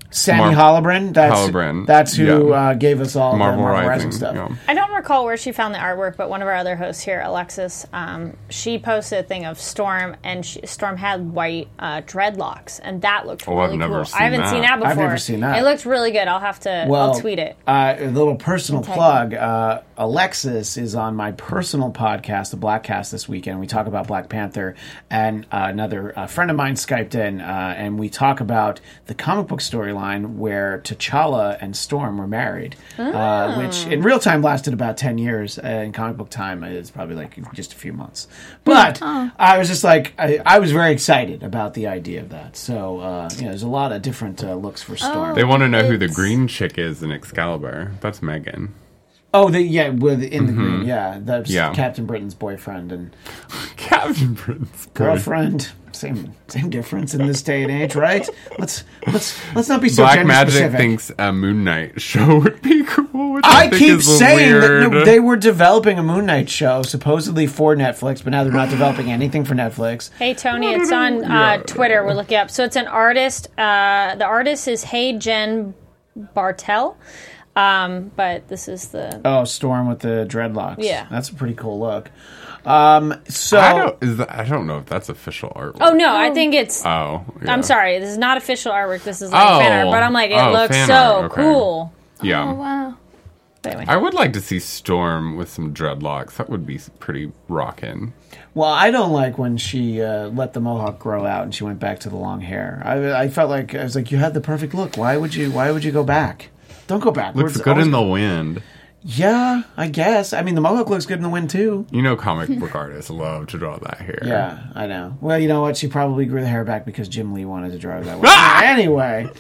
Speaker 1: Sammy Halloran. That's who gave us all
Speaker 5: Marvel
Speaker 1: the Marvel
Speaker 5: Rising
Speaker 1: Rising stuff.
Speaker 5: Yeah.
Speaker 3: I don't recall where she found the artwork, but one of our other hosts here, Alexis, she posted a thing of Storm, and Storm had white dreadlocks, and that looked really cool. I haven't seen that before.
Speaker 1: I've never seen that.
Speaker 3: It looked really good. I'll tweet it.
Speaker 1: A little personal plug. Alexis is on my personal podcast, the Blackcast, this weekend. We talk about Black Panther, and another friend of mine Skyped in, and we talk about the comic book storyline where T'Challa and Storm were married, which in real time lasted about 10 years. In comic book time, it's probably like just a few months. But I was just like, I was very excited about the idea of that. So, there's a lot of different looks for Storm.
Speaker 5: They want to know who the green chick is in Excalibur. That's Megan.
Speaker 1: Oh, the green, that's Captain Britain's boyfriend and
Speaker 5: Captain Britain's
Speaker 1: girlfriend. Same difference in this day and age, right? Let's not be so
Speaker 5: Black
Speaker 1: gender
Speaker 5: Magic
Speaker 1: specific.
Speaker 5: thinks a Moon Knight show would be cool. Which
Speaker 1: I
Speaker 5: think
Speaker 1: keep
Speaker 5: is
Speaker 1: saying
Speaker 5: weird.
Speaker 1: that they were developing a Moon Knight show supposedly for Netflix, but now they're not developing anything for Netflix.
Speaker 3: Hey Tony, it's on Twitter. We're looking up. So it's an artist. The artist is Hey Jen Bartel. But this is the
Speaker 1: Storm with the dreadlocks.
Speaker 3: Yeah,
Speaker 1: that's a pretty cool look.
Speaker 5: I don't know if that's official artwork.
Speaker 3: Oh no, I think it's.
Speaker 5: Oh, yeah.
Speaker 3: I'm sorry, this is not official artwork. This is like fan art, but I'm like, it looks so cool.
Speaker 5: Yeah.
Speaker 4: Oh wow.
Speaker 3: Anyway.
Speaker 5: I would like to see Storm with some dreadlocks. That would be pretty rockin'.
Speaker 1: Well, I don't like when she let the mohawk grow out and she went back to the long hair. I felt like I was like, you had the perfect look. Why would you go back? Don't go backwards.
Speaker 5: Looks good in the wind.
Speaker 1: Yeah, I guess. I mean, the mohawk looks good in the wind, too.
Speaker 5: You know comic book artists love to draw that hair.
Speaker 1: Yeah, I know. Well, you know what? She probably grew the hair back because Jim Lee wanted to draw it that way. Anyway.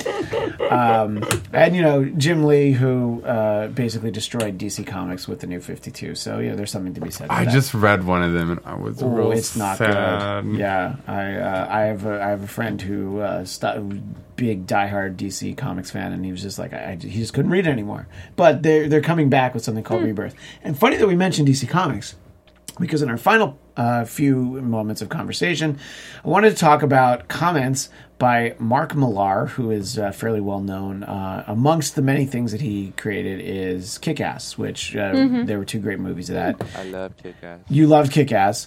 Speaker 1: And, Jim Lee, who basically destroyed DC Comics with the New 52. So, there's something to be said about that.
Speaker 5: I just read one of them, and I was real
Speaker 1: it's not
Speaker 5: sad.
Speaker 1: Good. Yeah, I have a friend who big diehard DC Comics fan, and he was just like, he just couldn't read it anymore. But they're coming back with something called Rebirth. And funny that we mentioned DC Comics, because in our final few moments of conversation, I wanted to talk about comments by Mark Millar, who is fairly well known. Amongst the many things that he created is Kick-Ass, which there were two great movies of that.
Speaker 6: I love Kick-Ass.
Speaker 1: You loved Kick-Ass.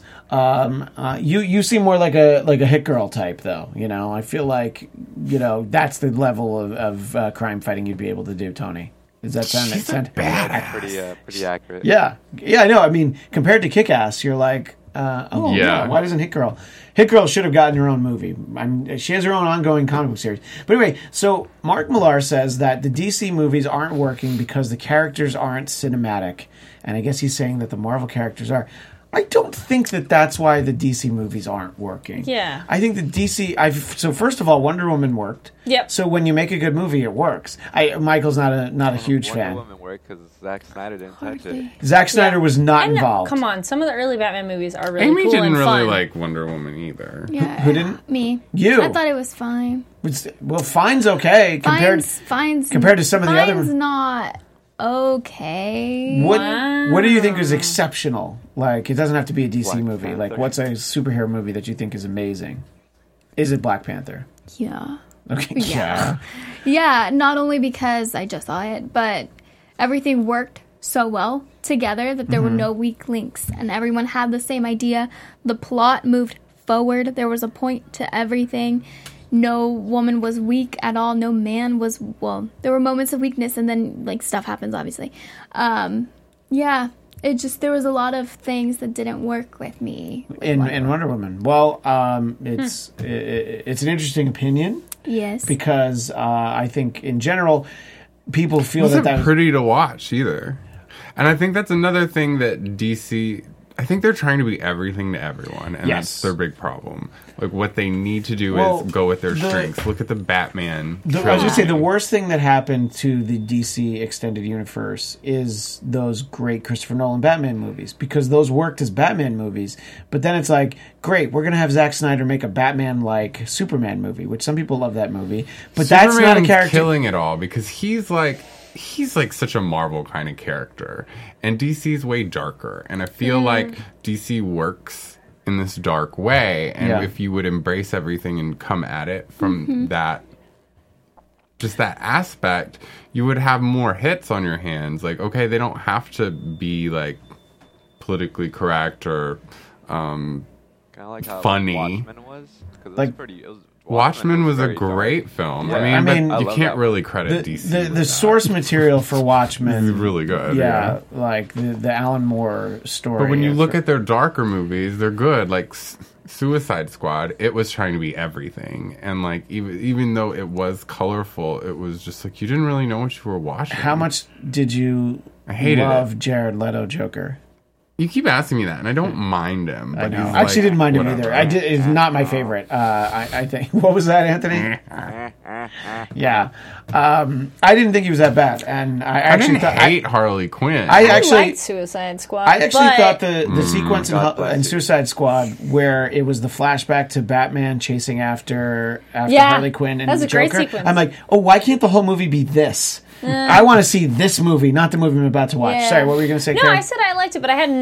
Speaker 1: You seem more like a hit girl type, though. I feel like that's the level of crime fighting you'd be able to do, Tony. Does that sound
Speaker 6: badass? Pretty accurate.
Speaker 1: Yeah, I know. I mean, compared to Kick-Ass, you're like, why doesn't Hit Girl? Hit Girl should have gotten her own movie. She has her own ongoing comic book series. But anyway, so Mark Millar says that the DC movies aren't working because the characters aren't cinematic. And I guess he's saying that the Marvel characters are. I don't think that that's why the DC movies aren't working.
Speaker 3: Yeah.
Speaker 1: I think the DC... So first of all, Wonder Woman worked.
Speaker 3: Yep.
Speaker 1: So when you make a good movie, it works. Michael's not a huge fan.
Speaker 6: Wonder Woman worked because Zack Snyder didn't touch it.
Speaker 1: Zack Snyder was not involved.
Speaker 3: Come on, some of the early Batman movies are really
Speaker 5: Amy
Speaker 3: cool
Speaker 5: didn't
Speaker 3: and
Speaker 5: really
Speaker 3: fun.
Speaker 5: like Wonder Woman either.
Speaker 4: Yeah.
Speaker 1: Who didn't?
Speaker 4: Me.
Speaker 1: You.
Speaker 4: I thought it was fine.
Speaker 1: Well, fine's okay compared to some of the other.
Speaker 4: Fine's not okay.
Speaker 1: What do you think is exceptional? Like, it doesn't have to be a DC
Speaker 6: Black
Speaker 1: movie.
Speaker 6: Panther.
Speaker 1: Like, what's a superhero movie that you think is amazing? Is it Black Panther?
Speaker 4: Yeah.
Speaker 1: Okay.
Speaker 4: Yeah. Yeah, not only because I just saw it, but everything worked so well together that there were no weak links and everyone had the same idea. The plot moved forward. There was a point to everything. No woman was weak at all. No man was, there were moments of weakness and then, stuff happens, obviously. There was a lot of things that didn't work with me.
Speaker 1: In Wonder Woman. Well, it's an interesting opinion.
Speaker 4: Yes.
Speaker 1: Because I think, in general, people feel
Speaker 5: It wasn't
Speaker 1: that
Speaker 5: pretty to watch either. And I think that's another thing that DC... I think they're trying to be everything to everyone, and that's their big problem. Like, what they need to do is go with their strengths. Look at the Batman.
Speaker 1: I was going to say, the worst thing that happened to the DC Extended Universe is those great Christopher Nolan Batman movies, because those worked as Batman movies. But then it's like, great, we're going to have Zack Snyder make a Batman-like Superman movie, which some people love that movie. But that's not a character.
Speaker 5: Killing it all, because he's like such a Marvel kind of character, and DC's way darker, and I feel like DC works in this dark way, and if you would embrace everything and come at it from that just that aspect, you would have more hits on your hands. Like, okay, they don't have to be like politically correct or kind of like how funny.
Speaker 6: Watchmen was,
Speaker 5: like Watchmen was a great film. Yeah. I mean, but you can't really credit DC.
Speaker 1: The source material for Watchmen
Speaker 5: is really good.
Speaker 1: Yeah, like the Alan Moore story.
Speaker 5: But when you look at their darker movies, they're good. Like Suicide Squad, it was trying to be everything, and like even though it was colorful, it was just like you didn't really know what you were watching.
Speaker 1: How much did you love Jared Leto Joker?
Speaker 5: You keep asking me that, and I don't mind him. But
Speaker 1: I know. I actually didn't mind him either. It's not my favorite. I think. What was that, Anthony? Yeah. I didn't think he was that bad, and I
Speaker 5: didn't hate Harley Quinn.
Speaker 3: I liked Suicide Squad.
Speaker 1: I actually thought the sequence in Suicide Squad where it was the flashback to Batman chasing after Harley Quinn and
Speaker 3: that was a
Speaker 1: Joker.
Speaker 3: Great sequence.
Speaker 1: I'm like, oh, why can't the whole movie be this? I want to see this movie, not the movie I'm about to watch. Yeah. Sorry, what were you going to say,
Speaker 3: No,
Speaker 1: Karen?
Speaker 3: I said I liked it, but I had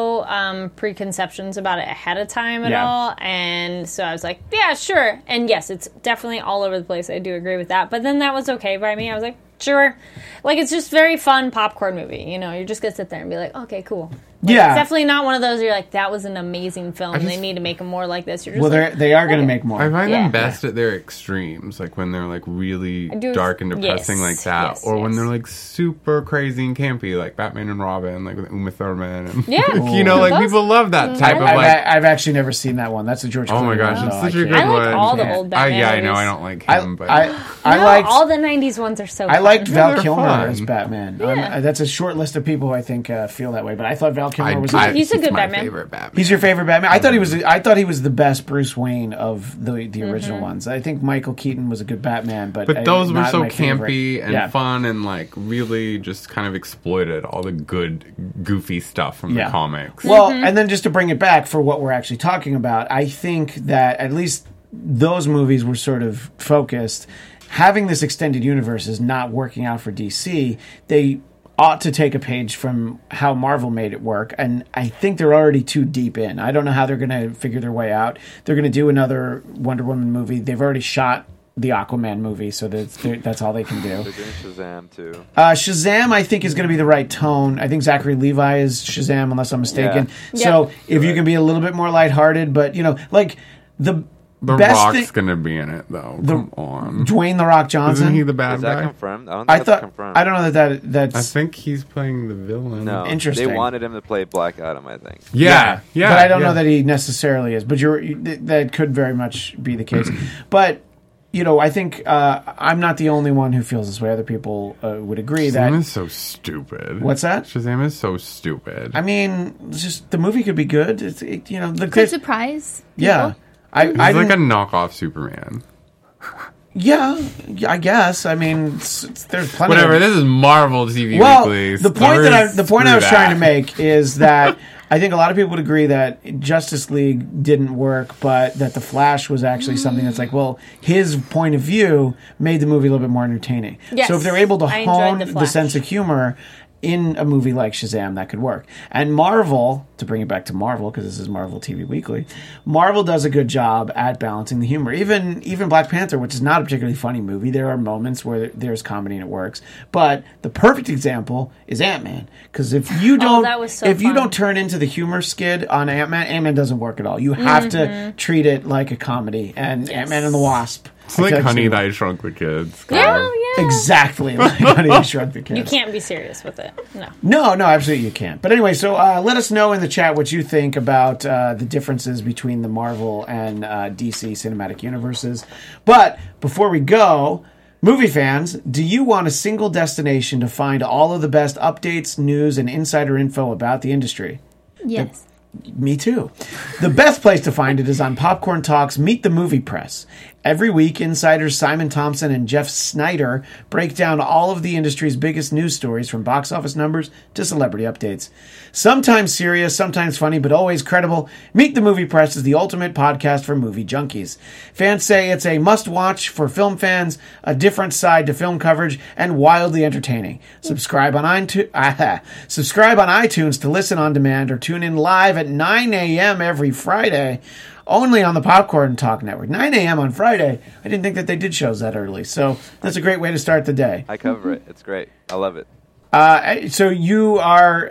Speaker 3: no preconceptions about it ahead of time at all. And so I was like, yeah, sure. And yes, it's definitely all over the place. I do agree with that. But then that was okay by me. I was like, sure. Like, it's just very fun popcorn movie. You know, you're just going to sit there and be like, okay, cool. Like, it's definitely not one of those you're like, that was an amazing film. They need to make them more like this. You're just
Speaker 1: they are going to make more.
Speaker 5: I find them best at their extremes, like when they're like really dark and depressing like that, or when they're like super crazy and campy, like Batman and Robin, like with Uma Thurman. And, you know, like people love that type of like.
Speaker 1: I've actually never seen that one. That's a George Clooney.
Speaker 5: Oh my gosh, it's such a good one.
Speaker 3: I like all the old Batman
Speaker 5: I know I don't like him, but
Speaker 1: I liked
Speaker 3: all the 90s ones are so fun.
Speaker 1: I liked Val Kilmer as Batman. That's a short list of people who I think feel that way, but I thought Val Kilmer was
Speaker 3: he's a good Batman.
Speaker 5: Favorite Batman.
Speaker 1: He's your favorite Batman? I thought he was the best Bruce Wayne of the original ones. I think Michael Keaton was a good Batman, but
Speaker 5: those were so campy and fun and like really just kind of exploited all the good goofy stuff from the comics.
Speaker 1: Well, and then just to bring it back for what we're actually talking about, I think that at least those movies were sort of focused. Having this extended universe is not working out for DC. They ought to take a page from how Marvel made it work, and I think they're already too deep in. I don't know how they're going to figure their way out. They're going to do another Wonder Woman movie. They've already shot the Aquaman movie, so that's all they can do.
Speaker 6: They're doing Shazam, too.
Speaker 1: Shazam, I think, is going to be the right tone. I think Zachary Levi is Shazam, unless I'm mistaken. Yeah. So if you can be a little bit more lighthearted, but, you know, like, the
Speaker 5: Rock's going to be in it, though. Come on.
Speaker 1: Dwayne The Rock Johnson.
Speaker 5: Isn't he the bad guy?
Speaker 6: Is that confirmed? I don't think that's confirmed.
Speaker 1: I don't know that's...
Speaker 5: I think he's playing the villain.
Speaker 6: No,
Speaker 1: interesting.
Speaker 6: They wanted him to play Black Adam, I think.
Speaker 5: Yeah.
Speaker 1: But I don't know that he necessarily is. But that could very much be the case. But, you know, I think I'm not the only one who feels this way. Other people would agree that...
Speaker 5: Shazam is so stupid.
Speaker 1: What's that?
Speaker 5: Shazam is so stupid.
Speaker 1: I mean, just the movie could be good.
Speaker 4: Could surprise people.
Speaker 1: Yeah.
Speaker 5: He's like a knockoff Superman.
Speaker 1: Yeah, I guess. I mean, there's plenty.
Speaker 5: Whatever. This is Marvel TV Weekly.
Speaker 1: The point I was trying to make is that I think a lot of people would agree that Justice League didn't work, but that The Flash was actually something that's like, well, his point of view made the movie a little bit more entertaining.
Speaker 3: Yes,
Speaker 1: so if they're able to hone the sense of humor in a movie like Shazam, that could work. And Marvel, to bring it back to Marvel, because this is Marvel TV Weekly, Marvel does a good job at balancing the humor. Even Black Panther, which is not a particularly funny movie, there are moments where there's comedy and it works. But the perfect example is Ant-Man, because if you don't turn into the humor skid on Ant-Man doesn't work at all. You have to treat it like a comedy. And Ant-Man and the Wasp.
Speaker 5: It's like Honey, I Shrunk the Kids.
Speaker 3: Yeah.
Speaker 1: Exactly like Honey, I Shrunk the Kids.
Speaker 3: You can't be serious with it.
Speaker 1: No, absolutely you can't. But anyway, so let us know in the chat what you think about the differences between the Marvel and DC cinematic universes. But before we go, movie fans, do you want a single destination to find all of the best updates, news, and insider info about the industry?
Speaker 4: Yes.
Speaker 1: Me too. The best place to find it is on Popcorn Talks Meet the Movie Press. Every week, insiders Simon Thompson and Jeff Snyder break down all of the industry's biggest news stories, from box office numbers to celebrity updates. Sometimes serious, sometimes funny, but always credible, Meet the Movie Press is the ultimate podcast for movie junkies. Fans say it's a must-watch for film fans, a different side to film coverage, and wildly entertaining. Subscribe on iTunes to listen on demand, or tune in live at 9 a.m. every Friday. only on the Popcorn Talk Network. 9 a.m. on Friday. I didn't think that they did shows that early. So that's a great way to start the day.
Speaker 6: I cover it. It's great. I love it.
Speaker 1: So you're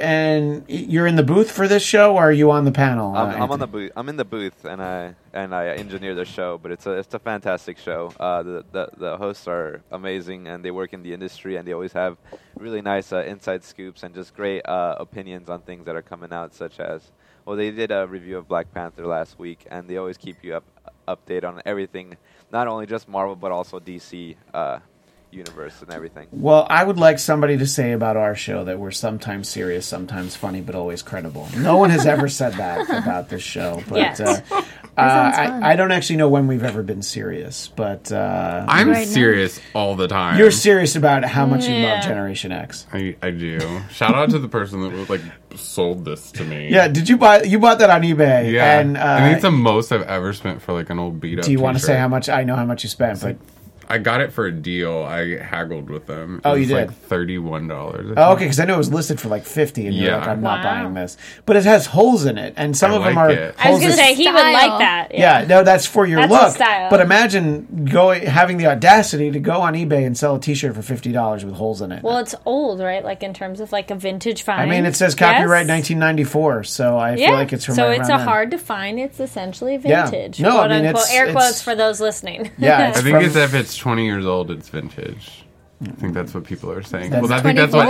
Speaker 1: in the booth for this show, or are you on the panel?
Speaker 6: I'm on the booth. I'm in the booth, and I engineer the show. But it's a fantastic show. The hosts are amazing, and they work in the industry, and they always have really nice inside scoops and just great opinions on things that are coming out, such as they did a review of Black Panther last week, and they always keep you update on everything, not only just Marvel but also DC. Universe and everything.
Speaker 1: Well, I would like somebody to say about our show that we're sometimes serious, sometimes funny, but always credible. No one has ever said that about this show. But
Speaker 3: yes.
Speaker 1: I don't actually know when we've ever been serious, but
Speaker 5: I'm right serious all the time.
Speaker 1: You're serious about how much you love Generation X.
Speaker 5: I do. Shout out to the person that sold this to me.
Speaker 1: Yeah, you bought that on eBay?
Speaker 5: Yeah, and I think it's the most I've ever spent for an old beat up.
Speaker 1: Do you want to say how much? I know how much you spent, but.
Speaker 5: I got it for a deal. I haggled with them.
Speaker 1: You did?
Speaker 5: $31.
Speaker 1: Oh, okay, because I know it was listed for $50, and you're like, I'm not buying this. But it has holes in it, and some of them are.
Speaker 3: I was going to say he would like that.
Speaker 1: Yeah, no, that's for your
Speaker 3: that's
Speaker 1: look.
Speaker 3: Style.
Speaker 1: But imagine having the audacity to go on eBay and sell a T-shirt for $50 with holes in it.
Speaker 3: Well, it's old, right? In terms of a vintage find.
Speaker 1: I mean, it says copyright 1994, so I feel like it's from.
Speaker 3: So
Speaker 1: right
Speaker 3: it's hard to find. It's essentially vintage.
Speaker 1: Yeah. No,
Speaker 3: quote,
Speaker 1: I mean,
Speaker 3: unquote, air quotes for those listening.
Speaker 1: Yeah,
Speaker 5: I think it's if it's 20 years old, it's vintage. I think that's what people are saying. I think that's what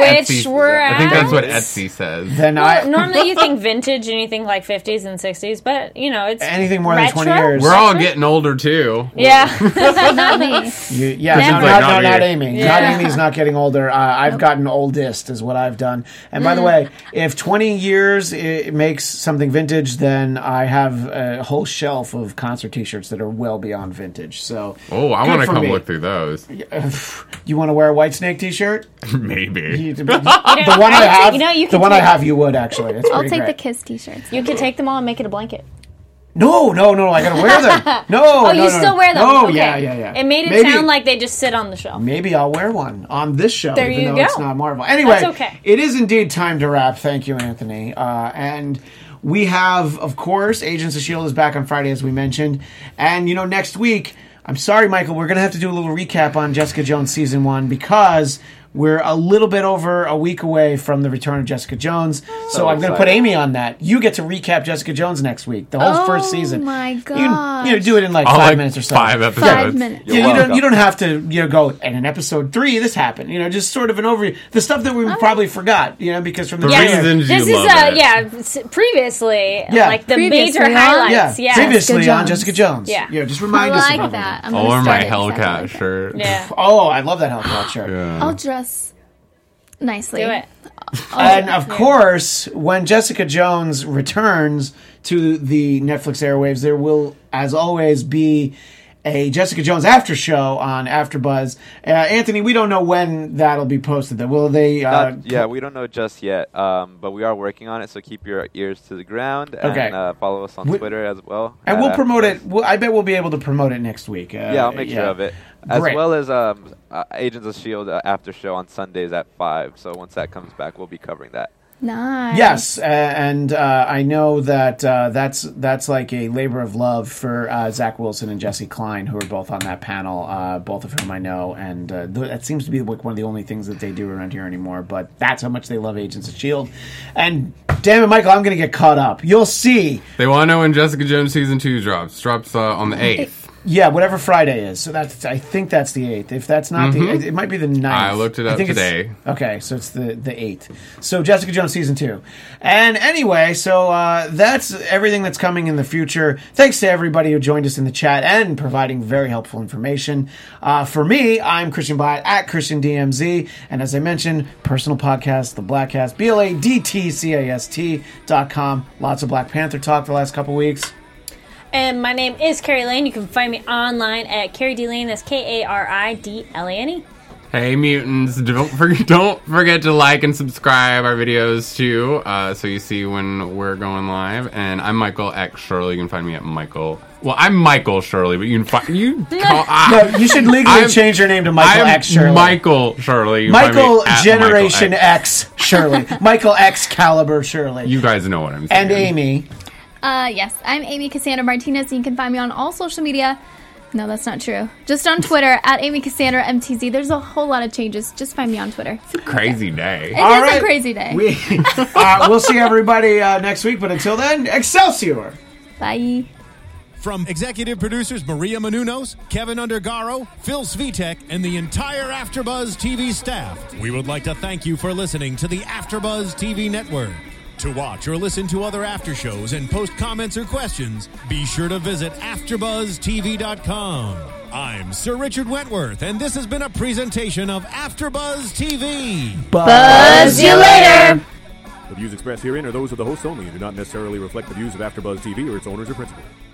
Speaker 5: Etsy says.
Speaker 1: Then
Speaker 3: normally you think vintage and you think 50s and 60s, but it's
Speaker 1: anything more
Speaker 3: retro?
Speaker 1: than 20 years.
Speaker 5: We're all getting older too.
Speaker 3: Yeah,
Speaker 4: not me.
Speaker 1: Not Amy. Yeah. Not Amy's not getting older. I've gotten oldest is what I've done. And by the way, if 20 years it makes something vintage, then I have a whole shelf of concert T-shirts that are well beyond vintage. So
Speaker 5: I want to come look through those.
Speaker 1: You want to wear a Whitesnake T-shirt?
Speaker 5: Maybe.
Speaker 1: The one I have, you would actually.
Speaker 4: I'll take the Kiss T-shirts.
Speaker 3: You could take them all and make it a blanket.
Speaker 1: No, I gotta wear them. No,
Speaker 3: you still wear them?
Speaker 1: Oh,
Speaker 3: okay.
Speaker 1: Yeah.
Speaker 3: It made it sound like they just sit on the shelf.
Speaker 1: Maybe I'll wear one on this show,
Speaker 3: there
Speaker 1: even
Speaker 3: you
Speaker 1: though
Speaker 3: go.
Speaker 1: It's not Marvel. Anyway,
Speaker 3: that's okay.
Speaker 1: It is indeed time to wrap. Thank you, Anthony. And we have, of course, Agents of S.H.I.E.L.D. is back on Friday, as we mentioned. And, next week, I'm sorry, Michael, we're going to have to do a little recap on Jessica Jones Season 1 because we're a little bit over a week away from the return of Jessica Jones. So I'm going to put Amy on that. You get to recap Jessica Jones next week, the whole first season.
Speaker 4: Oh, my God.
Speaker 1: You can do it in 5 minutes or so.
Speaker 5: 5 episodes.
Speaker 4: 5 minutes.
Speaker 1: You don't have to go, and in episode 3, this happened. Just sort of an overview. The stuff that we probably forgot, because from the
Speaker 5: reasons
Speaker 3: this
Speaker 5: you love
Speaker 3: it. Previously,
Speaker 1: previously
Speaker 3: major highlights.
Speaker 1: Yeah, previously on Jessica Jones.
Speaker 3: Yeah.
Speaker 1: Just remind us
Speaker 4: about
Speaker 1: that.
Speaker 5: Or my Hellcat shirt.
Speaker 3: Yeah.
Speaker 1: Oh, I love that Hellcat shirt.
Speaker 5: Yeah.
Speaker 4: I'll dress nicely.
Speaker 3: Do it.
Speaker 1: And of course, when Jessica Jones returns to the Netflix airwaves, there will, as always, be a Jessica Jones after show on AfterBuzz. Anthony, we don't know when that'll be posted. Will they?
Speaker 6: We don't know just yet, but we are working on it. So keep your ears to the ground and follow us on Twitter as well.
Speaker 1: And we'll promote it. I bet we'll be able to promote it next week.
Speaker 6: I'll make sure of it. As well as Agents of S.H.I.E.L.D. after show on Sundays at 5. So once that comes back, we'll be covering that.
Speaker 4: Nice.
Speaker 1: Yes, and I know that that's like a labor of love for Zach Wilson and Jesse Klein, who are both on that panel, both of whom I know, and that seems to be one of the only things that they do around here anymore, but that's how much they love Agents of S.H.I.E.L.D. And damn it, Michael, I'm going to get caught up. You'll see.
Speaker 5: They want to know when Jessica Jones Season 2 drops. Drops on the 8th.
Speaker 1: Yeah, whatever Friday is. So I think that's the 8th. If that's not it might be the 9th.
Speaker 5: I looked it up today.
Speaker 1: Okay, so it's the 8th. So Jessica Jones Season 2. And anyway, so that's everything that's coming in the future. Thanks to everybody who joined us in the chat and providing very helpful information. For me, I'm Christian Byatt at ChristianDMZ. And as I mentioned, personal podcast, The Blackcast, BLADTCAST.com. Lots of Black Panther talk the last couple weeks.
Speaker 3: And my name is Carrie Lane. You can find me online at Carrie D Lane. That's KARIDLANE.
Speaker 5: Hey mutants! Don't forget to like and subscribe our videos too, so you see when we're going live. And I'm Michael X Shirley. You can find me at Michael. Well, I'm Michael Shirley, but you can find you
Speaker 1: should legally change your name to Michael X Shirley.
Speaker 5: Michael Shirley.
Speaker 1: Michael Generation X Shirley. Michael X Caliber Shirley.
Speaker 5: You guys know what I'm saying.
Speaker 1: And Amy.
Speaker 4: Yes, I'm Amy Cassandra Martinez, and you can find me on all social media. No, that's not true. Just on Twitter, at Amy Cassandra MTZ. There's a whole lot of changes. Just find me on Twitter.
Speaker 5: It's a crazy day.
Speaker 4: It is a crazy day.
Speaker 1: We'll see everybody next week, but until then, Excelsior!
Speaker 4: Bye.
Speaker 2: From executive producers Maria Menounos, Kevin Undergaro, Phil Svitek, and the entire AfterBuzz TV staff, we would like to thank you for listening to the AfterBuzz TV network. To watch or listen to other after shows and post comments or questions, be sure to visit AfterBuzzTV.com. I'm Sir Richard Wentworth, and this has been a presentation of AfterBuzz TV.
Speaker 4: Buzz you later!
Speaker 7: The views expressed herein are those of the hosts only and do not necessarily reflect the views of AfterBuzz TV or its owners or principals.